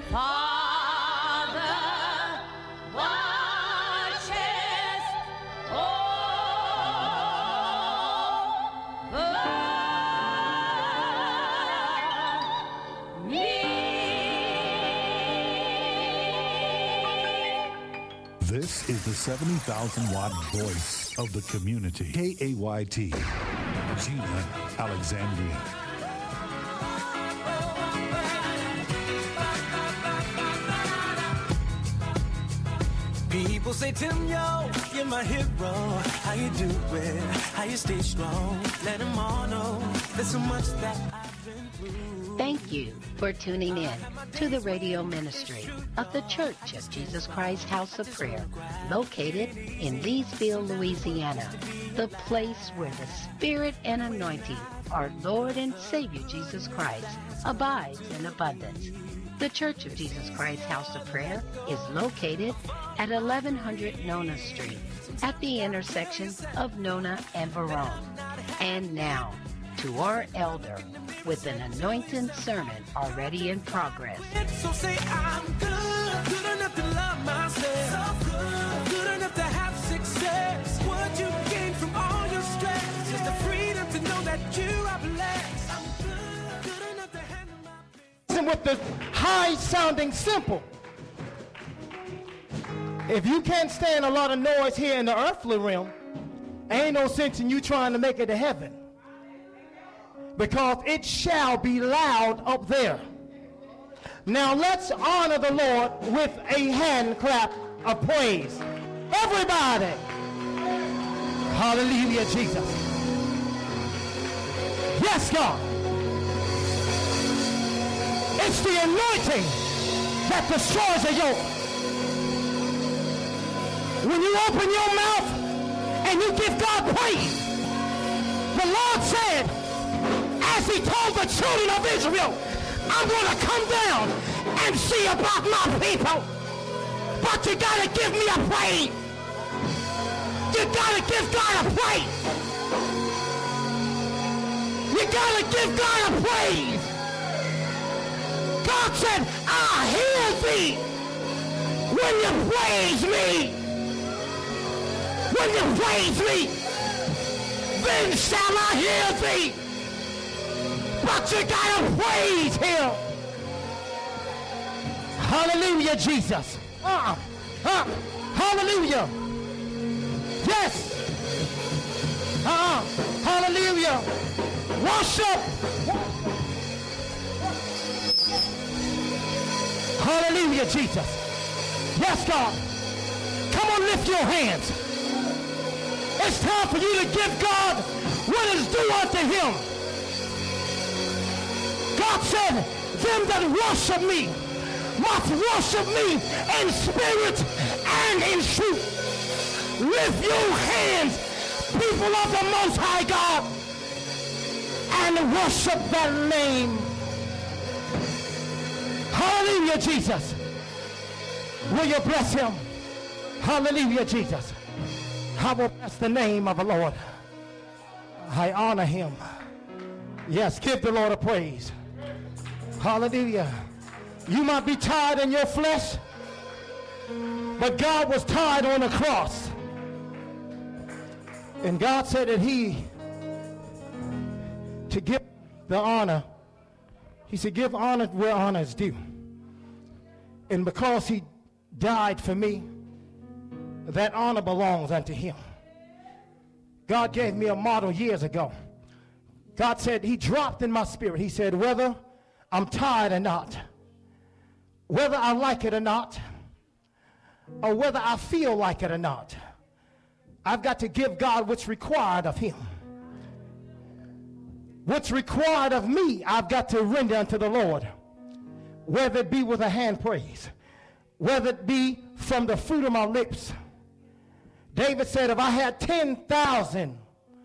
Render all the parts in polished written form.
Father watches over me. This is the 70,000-watt voice of the community. KAYT, Gina Alexandria. People say, Tim, yo, you're my hero. How you do it? How you stay strong? Let them all know there's so much that I've been through. Thank you for tuning in to the radio ministry of the Church of Jesus Christ House of Prayer, located in Leesville, Louisiana, the place where the Spirit and anointing, our Lord and Savior Jesus Christ, abides in abundance. The Church of Jesus Christ House of Prayer is located at 1100 Nona Street at the intersection of Nona and Verone. And now, to our elder with an anointed sermon already in progress. So say I'm good, good enough to love myself, good enough to have success. What you gain from all your stress is the freedom to know that you are blessed. I'm good enough to handle my business. With the high sounding simple. If you can't stand a lot of noise here in the earthly realm, ain't no sense in you trying to make it to heaven, because it shall be loud up there. Now let's honor the Lord with a hand clap of praise. Everybody. Hallelujah, Jesus. Yes, God. It's the anointing that destroys a yoke. When you open your mouth and you give God praise, the Lord said, as he told the children of Israel, I'm going to come down and see about my people. But you got to give me a praise. You got to give God a praise. You got to give God a praise. God said, I'll hear thee when you praise me. When you praise me, then shall I hear thee. But you gotta praise him. Hallelujah, Jesus. Hallelujah. Yes. Hallelujah. Worship. Hallelujah, Jesus. Yes, God. Come on, lift your hands. It's time for you to give God what is due unto him. God said, them that worship me must worship me in spirit and in truth. Lift your hands, people of the Most High God, and worship that name. Hallelujah, Jesus. Will you bless him? Hallelujah, Jesus. I will bless the name of the Lord. I honor him. Yes, give the Lord a praise. Hallelujah. You might be tired in your flesh, but God was tired on the cross. And God said that to give the honor, he said, give honor where honor is due. And because he died for me, that honor belongs unto him. God gave me a model years ago. God said, he dropped in my spirit. He said, whether I'm tired or not, whether I like it or not, or whether I feel like it or not, I've got to give God what's required of him. What's required of me, I've got to render unto the Lord, whether it be with a hand praise, whether it be from the fruit of my lips. David said, if I had 10,000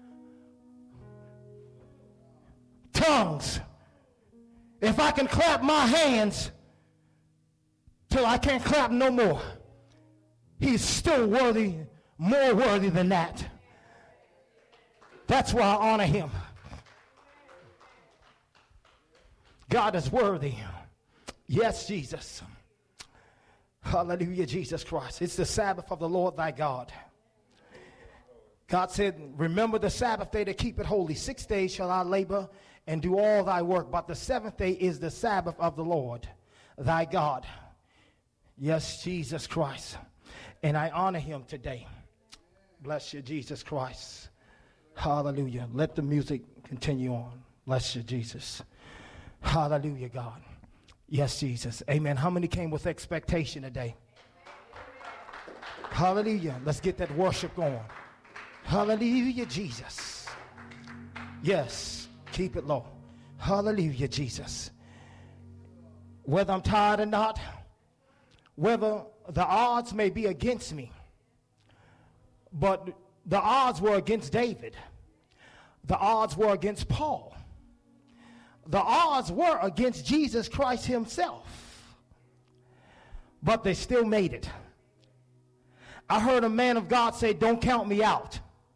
tongues, if I can clap my hands till I can't clap no more, he's still worthy, more worthy than that. That's why I honor him. God is worthy. Yes, Jesus. Hallelujah, Jesus Christ. It's the Sabbath of the Lord thy God. God said, remember the Sabbath day to keep it holy. 6 days shall I labor and do all thy work, but the seventh day is the Sabbath of the Lord thy God. Yes, Jesus Christ. And I honor him today. Bless you, Jesus Christ. Hallelujah. Let the music continue on. Bless you, Jesus. Hallelujah, God. Yes, Jesus. Amen. How many came with expectation today? Hallelujah. Let's get that worship going. Hallelujah, Jesus. Yes, keep it low. Hallelujah, Jesus. Whether I'm tired or not, whether the odds may be against me, but the odds were against David. The odds were against Paul. The odds were against Jesus Christ himself. But they still made it. I heard a man of God say, don't count me out.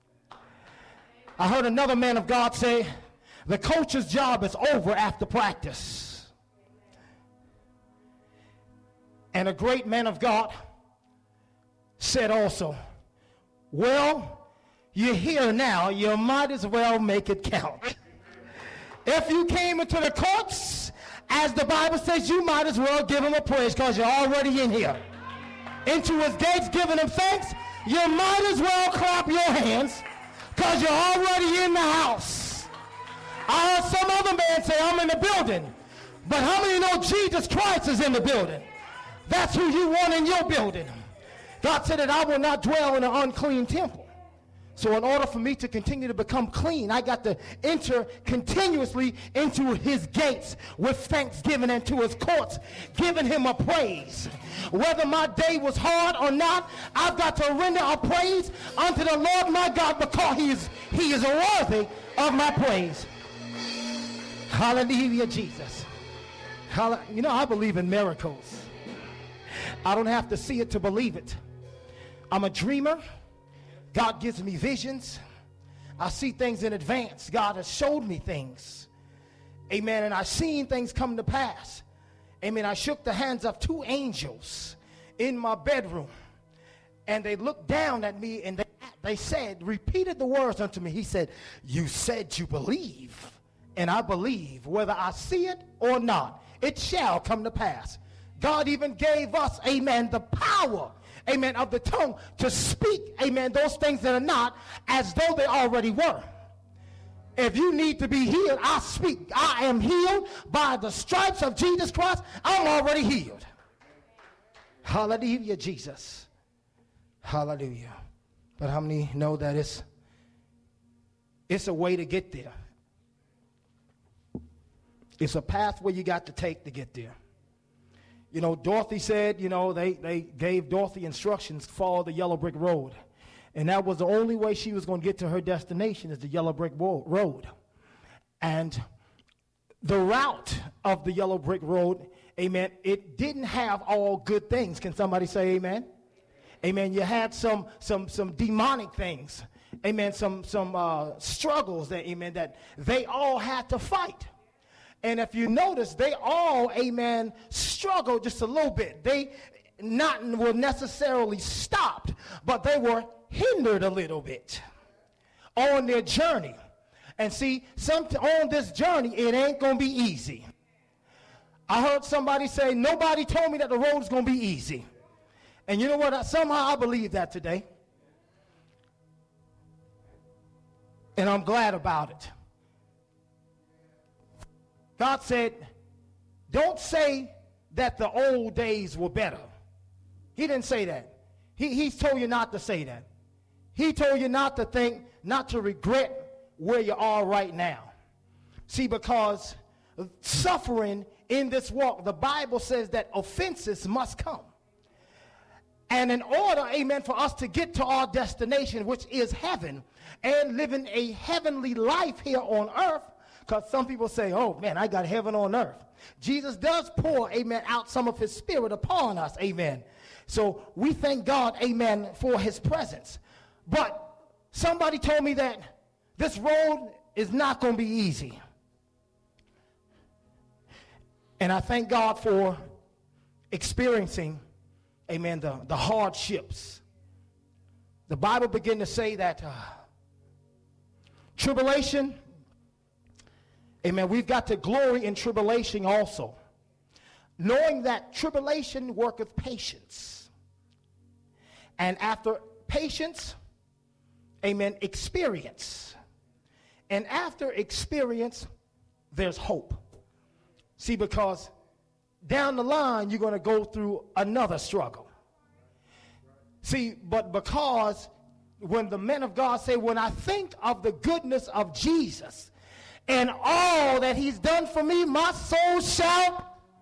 I heard another man of God say, the coach's job is over after practice. And a great man of God said also, well, you're here now, you might as well make it count. If you came into the courts, as the Bible says, you might as well give him a praise because you're already in here. Into his gates giving him thanks, you might as well clap your hands because you're already in the house. I heard some other man say, I'm in the building. But how many know Jesus Christ is in the building? That's who you want in your building. God said that I will not dwell in an unclean temple. So in order for me to continue to become clean, I got to enter continuously into his gates with thanksgiving and to his courts, giving him a praise. Whether my day was hard or not, I've got to render a praise unto the Lord my God because he is worthy of my praise. Hallelujah, Jesus. You know, I believe in miracles. I don't have to see it to believe it. I'm a dreamer. God gives me visions. I see things in advance. God has showed me things. Amen. And I've seen things come to pass. Amen. I shook the hands of 2 angels in my bedroom. And they looked down at me and they said, repeated the words unto me. He said, you said you believe. And I believe whether I see it or not, it shall come to pass. God even gave us, amen, the power, amen, of the tongue to speak, amen, those things that are not as though they already were. If you need to be healed, I speak. I am healed by the stripes of Jesus Christ. I'm already healed. Hallelujah, Jesus. Hallelujah. But how many know that it's a way to get there? It's a pathway you got to take to get there. You know, Dorothy said, you know, they gave Dorothy instructions to follow the yellow brick road. And that was the only way she was going to get to her destination is the yellow brick road. And the route of the yellow brick road, amen, it didn't have all good things. Can somebody say amen? Amen. You had some demonic things. Amen. Some struggles that, amen, that they all had to fight. And if you notice, they all, amen, struggled just a little bit. They were necessarily stopped, but they were hindered a little bit on their journey. And see, on this journey, it ain't going to be easy. I heard somebody say, nobody told me that the road is going to be easy. And you know what? Somehow I believe that today. And I'm glad about it. God said, don't say that the old days were better. He didn't say that. He's told you not to say that. He told you not to think, not to regret where you are right now. See, because suffering in this walk, the Bible says that offenses must come. And in order, amen, for us to get to our destination, which is heaven, and living a heavenly life here on earth, because some people say, oh, man, I got heaven on earth. Jesus does pour, amen, out some of his spirit upon us, amen. So we thank God, amen, for his presence. But somebody told me that this road is not going to be easy. And I thank God for experiencing, amen, the hardships, the Bible began to say that tribulation, amen, we've got to glory in tribulation also, knowing that tribulation worketh patience. And after patience, amen, experience. And after experience, there's hope. See, because down the line, you're going to go through another struggle. See, but because when the men of God say, when I think of the goodness of Jesus and all that he's done for me, my soul shout,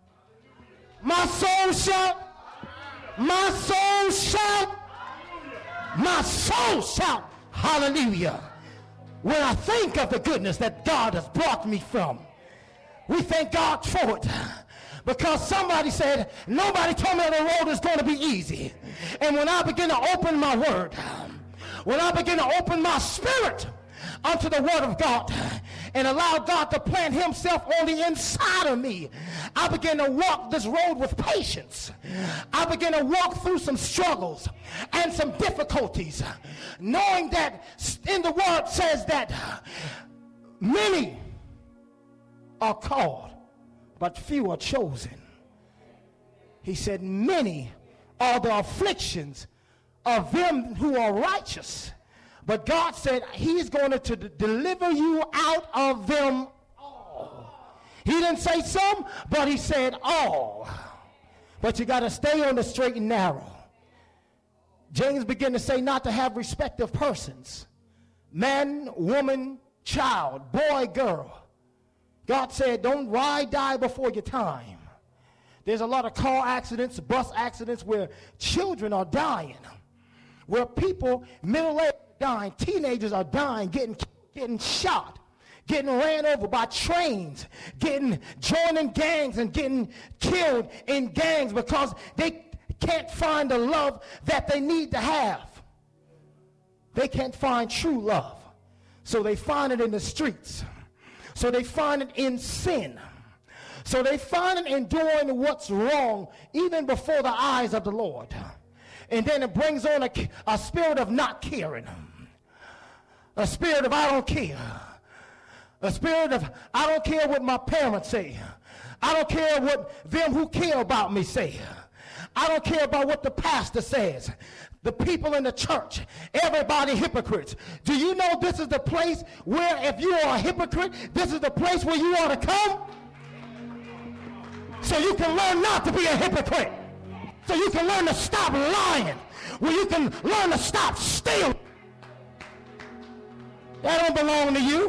my soul shout, my soul shout, my soul shout, hallelujah. When I think of the goodness that God has brought me from, we thank God for it. Because somebody said, nobody told me the road is going to be easy. And when I begin to open my word, when I begin to open my spirit unto the word of God and allow God to plant himself on the inside of me, I begin to walk this road with patience. I begin to walk through some struggles and some difficulties, knowing that in the word says that many are called, but few are chosen. He said, many are the afflictions of them who are righteous. But God said he's going to deliver you out of them all. He didn't say some, but he said all. But you got to stay on the straight and narrow. James began to say not to have respect of persons. Man, woman, child, boy, girl. God said, don't die before your time. There's a lot of car accidents, bus accidents where children are dying, where people, middle-aged, dying, teenagers are dying, getting shot, getting ran over by trains, joining gangs and getting killed in gangs because they can't find the love that they need to have. They can't find true love. So they find it in the streets. So they find it in sin. So they find it in doing what's wrong even before the eyes of the Lord. And then it brings on a spirit of not caring. A spirit of I don't care. A spirit of I don't care what my parents say. I don't care what them who care about me say. I don't care about what the pastor says. The people in the church, everybody hypocrites. Do you know this is the place where if you are a hypocrite, this is the place where you ought to come? So you can learn not to be a hypocrite. So you can learn to stop lying. Where you can learn to stop stealing. That don't belong to you.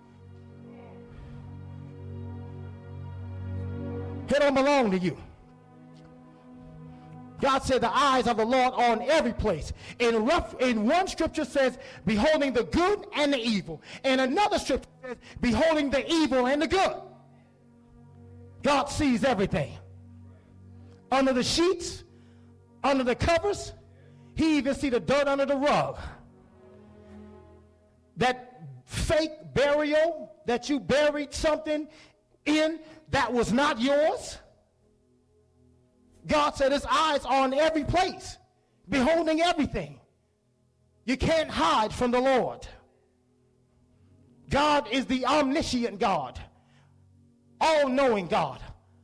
It don't belong to you. God said the eyes of the Lord are on every place. In one scripture says, beholding the good and the evil. And another scripture says, beholding the evil and the good. God sees everything. Under the sheets, under the covers, he even sees the dirt under the rug. That fake burial that you buried something in that was not yours. God said his eyes are on every place, beholding everything. You can't hide from the Lord. God is the omniscient God, all-knowing God,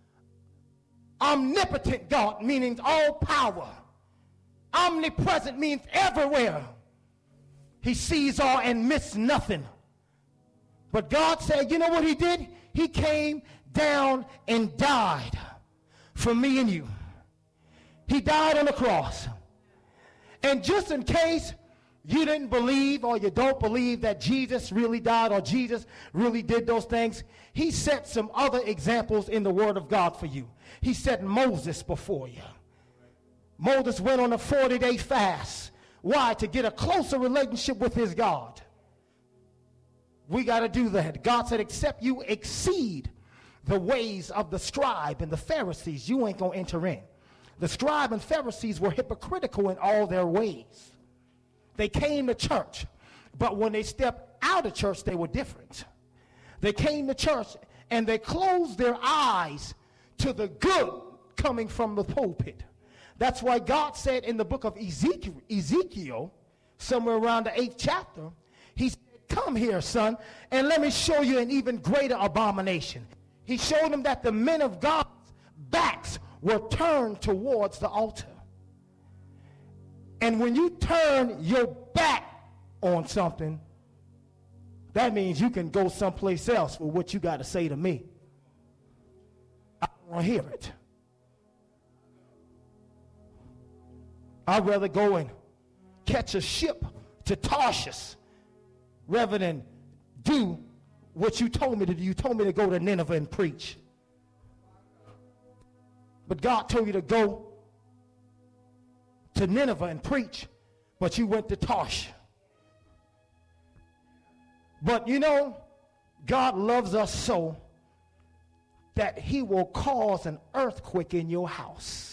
omnipotent God, meaning all power. Omnipresent means everywhere. He sees all and missed nothing. But God said, you know what he did? He came down and died for me and you. He died on the cross. And just in case you didn't believe or you don't believe that Jesus really died or Jesus really did those things, he set some other examples in the Word of God for you. He set Moses before you. Moses went on a 40-day fast. Why? To get a closer relationship with his God. We got to do that. God said, except you exceed the ways of the scribe and the Pharisees, you ain't going to enter in. The scribe and Pharisees were hypocritical in all their ways. They came to church, but when they stepped out of church, they were different. They came to church and they closed their eyes to the good coming from the pulpit. That's why God said in the book of Ezekiel, somewhere around the 8th chapter, he said, come here, son, and let me show you an even greater abomination. He showed him that the men of God's backs were turned towards the altar. And when you turn your back on something, that means you can go someplace else for what you got to say to me. I don't want to hear it. I'd rather go and catch a ship to Tarshish rather than do what you told me to do. You told me to go to Nineveh and preach. But God told you to go to Nineveh and preach, but you went to Tarshish. But you know, God loves us so that he will cause an earthquake in your house.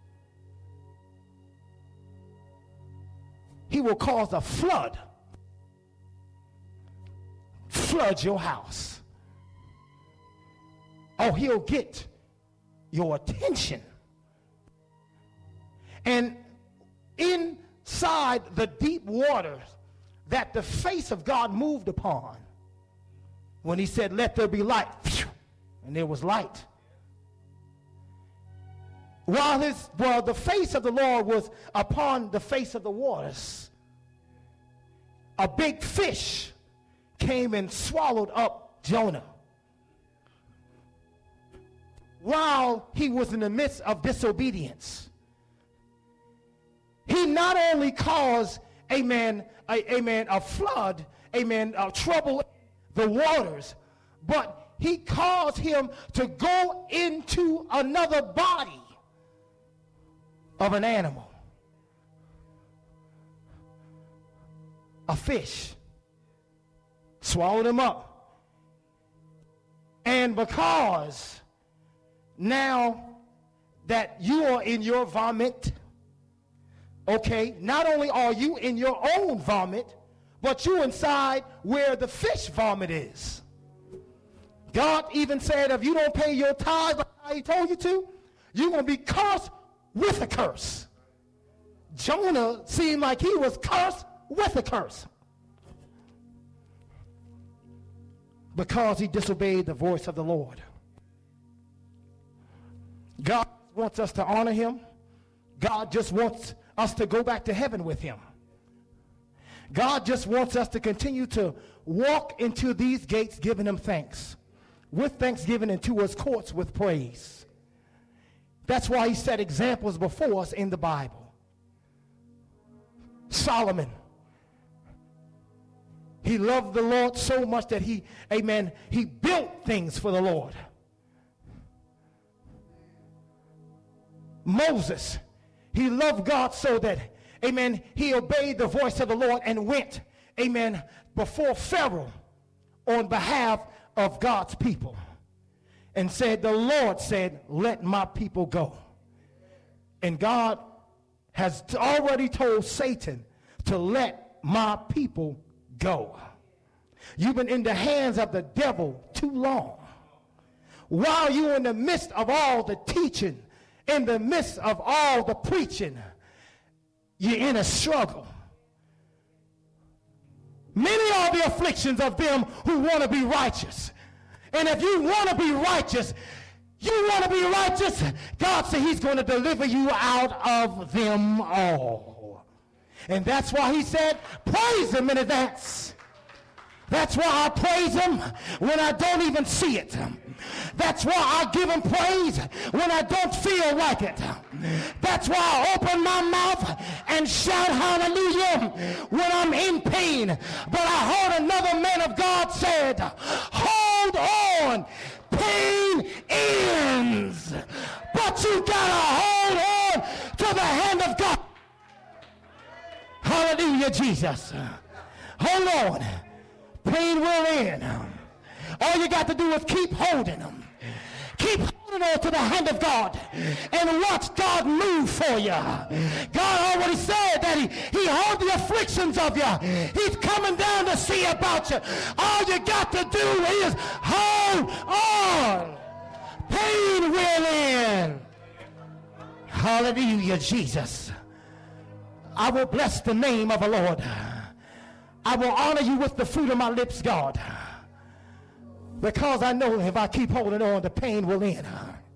He will cause a flood. Flood your house. Oh, he'll get your attention. And inside the deep waters that the face of God moved upon, when he said, let there be light, and there was light. While the face of the Lord was upon the face of the waters, a big fish came and swallowed up Jonah. While he was in the midst of disobedience, he not only caused, a flood, trouble in the waters, but he caused him to go into another body of an animal, a fish, swallowed him up. And because now that you are in your vomit, okay, not only are you in your own vomit, but you inside where the fish vomit is. God even said, if you don't pay your tithes like he told you to, you're going to be cursed with a curse. Jonah seemed like he was cursed with a curse because he disobeyed the voice of the Lord. God wants us to honor him. God just wants us to go back to heaven with him. God just wants us to continue to walk into these gates giving him thanks, with thanksgiving, into his courts with praise. That's why he set examples before us in the Bible. Solomon, he loved the Lord so much that he built things for the Lord. Moses, he loved God so that, he obeyed the voice of the Lord and went, before Pharaoh on behalf of God's people and said, the Lord said, let my people go. And God has already told Satan to let my people go. You've been in the hands of the devil too long. While you're in the midst of all the teaching, in the midst of all the preaching, you're in a struggle. Many are the afflictions of them who want to be righteous. And if you want to be righteous, God said he's going to deliver you out of them all. And that's why he said, praise him in advance. That's why I praise him when I don't even see it. That's why I give him praise when I don't feel like it. That's why I open my mouth and shout hallelujah when I'm in pain. But I heard another man of God said, hold on, pain ends. But you gotta hold on to the hand of God. Hallelujah, Jesus. Hold on. Pain will end. All you got to do is keep holding them. Keep holding on to the hand of God and watch God move for you. God already said that he heard the afflictions of you. He's coming down to see about you. All you got to do is hold on. Pain will end. Hallelujah, Jesus. I will bless the name of the Lord. I will honor you with the fruit of my lips, God, because I know if I keep holding on, the pain will end.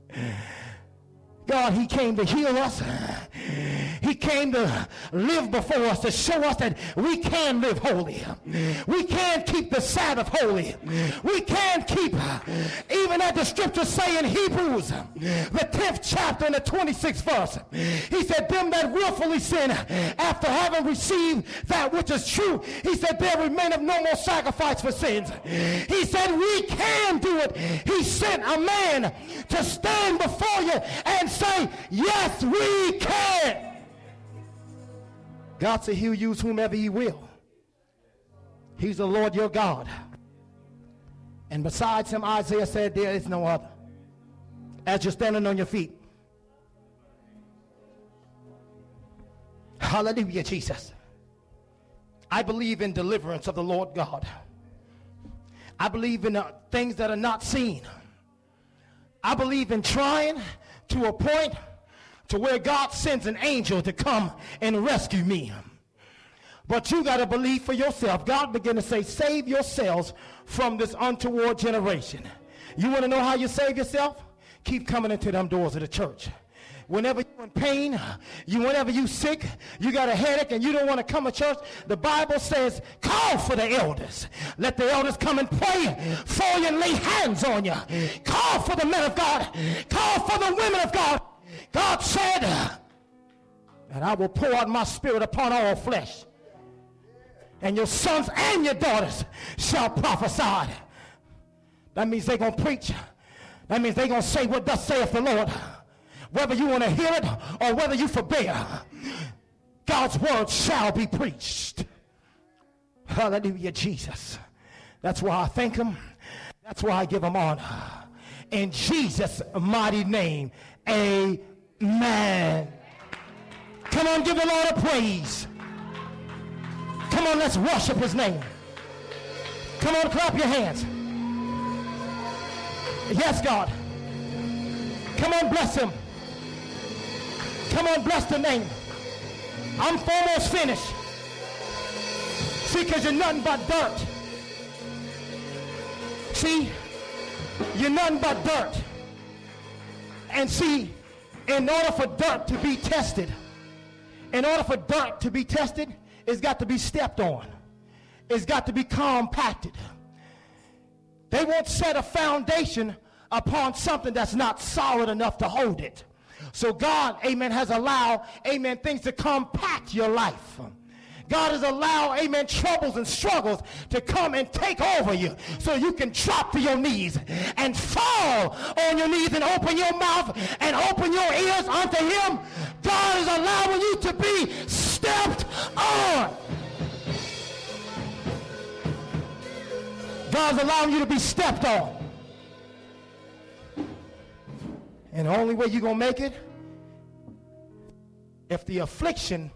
God, he came to heal us. He came to live before us, to show us that we can live holy. We can keep the Sabbath holy. We can keep, even as the scriptures say in Hebrews, the 10th chapter and the 26th verse. He said, them that willfully sin after having received that which is true, he said, there remaineth no more sacrifice for sins. He said, we can do it. He sent a man to stand before you and say, yes, we can. God said he'll use whomever he will. He's the Lord your God. And besides him, Isaiah said, there is no other. As you're standing on your feet. Hallelujah, Jesus. I believe in deliverance of the Lord God. I believe in things that are not seen. I believe in trying to a point to where God sends an angel to come and rescue me. But you got to believe for yourself. God began to say, save yourselves from this untoward generation. You want to know how you save yourself? Keep coming into them doors of the church. Whenever you're in pain, whenever you're sick, you got a headache and you don't want to come to church, the Bible says, call for the elders. Let the elders come and pray for you and lay hands on you. Call for the men of God. Call for the women of God. God said that I will pour out my spirit upon all flesh, and your sons and your daughters shall prophesy. That means they're going to preach. That means they're going to say what thus saith the Lord. Whether you want to hear it or whether you forbear, God's word shall be preached. Hallelujah, Jesus. That's why I thank him. That's why I give him honor. In Jesus' mighty name, amen. Come on, give the Lord a praise. Come on, let's worship his name. Come on, clap your hands. Yes, God. Come on, bless him. Come on, bless the name. I'm almost finished. See, because you're nothing but dirt. See, you're nothing but dirt. And see, in order for dirt to be tested, it's got to be stepped on. It's got to be compacted. They won't set a foundation upon something that's not solid enough to hold it. So God, amen, has allowed, amen, things to compact your life. God has allowed, amen, troubles and struggles to come and take over you so you can drop to your knees and fall on your knees and open your mouth and open your ears unto him. God is allowing you to be stepped on. God's allowing you to be stepped on. And the only way you're going to make it, if the affliction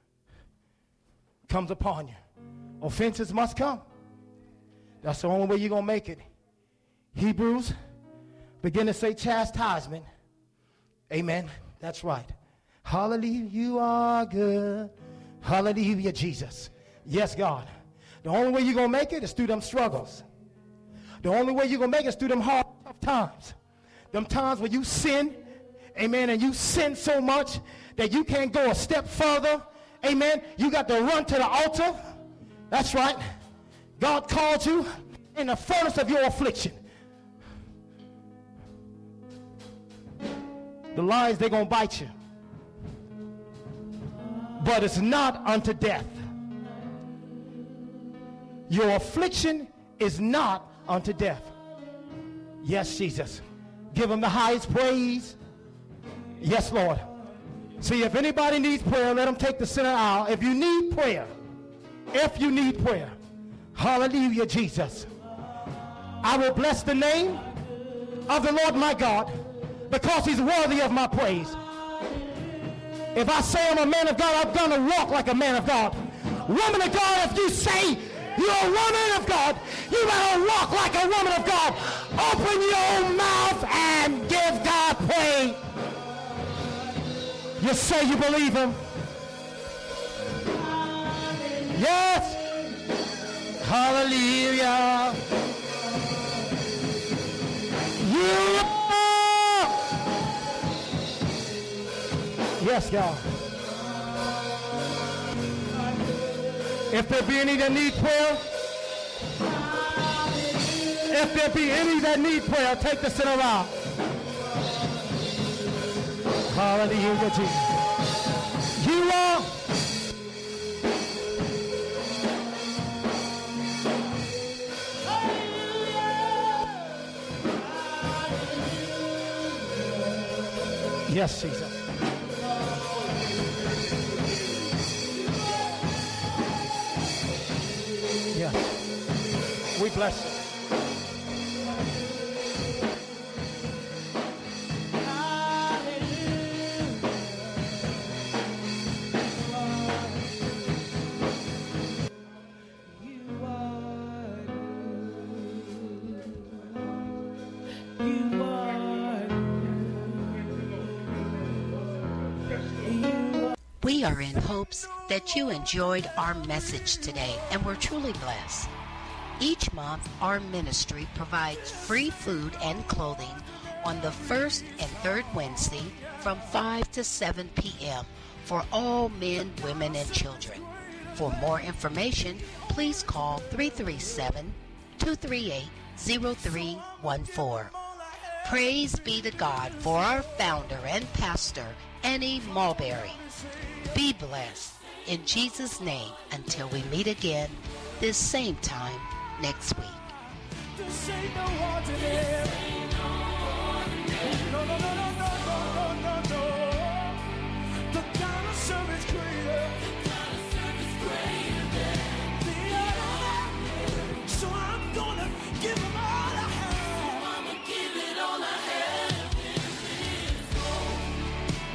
comes upon you. Offenses must come. That's the only way you're going to make it. Hebrews begin to say chastisement. Amen. That's right. Hallelujah, you are good. Hallelujah, Jesus. Yes, God. The only way you're going to make it is through them struggles. The only way you're going to make it is through them hard, tough times. Them times where you sin, amen, and you sin so much that you can't go a step further. Amen. You got to run to the altar. That's right. God called you in the furnace of your affliction. The lions, they're going to bite you. But it's not unto death. Your affliction is not unto death. Yes, Jesus. Give him the highest praise. Yes, Lord. See, if anybody needs prayer, let them take the center aisle. If you need prayer, hallelujah, Jesus. I will bless the name of the Lord my God because he's worthy of my praise. If I say I'm a man of God, I'm going to walk like a man of God. Woman of God, if you say you're a woman of God, you better walk like a woman of God. Open your mouth and give God praise. You say you believe him. Yes. Hallelujah. You are. Yes, God. If there be any that need prayer, if there be any that need prayer, take the center around. Hallelujah, Jesus. You are. Yes, Jesus. Yes. We bless you. We are in hopes that you enjoyed our message today and were truly blessed. Each month, our ministry provides free food and clothing on the first and third Wednesday from 5 to 7 p.m. for all men, women, and children. For more information, please call 337-238-0314. Praise be to God for our founder and pastor, Annie Mulberry. Be blessed in Jesus' name until we meet again this same time next week. This ain't no ordinary. No, no, no, no, no.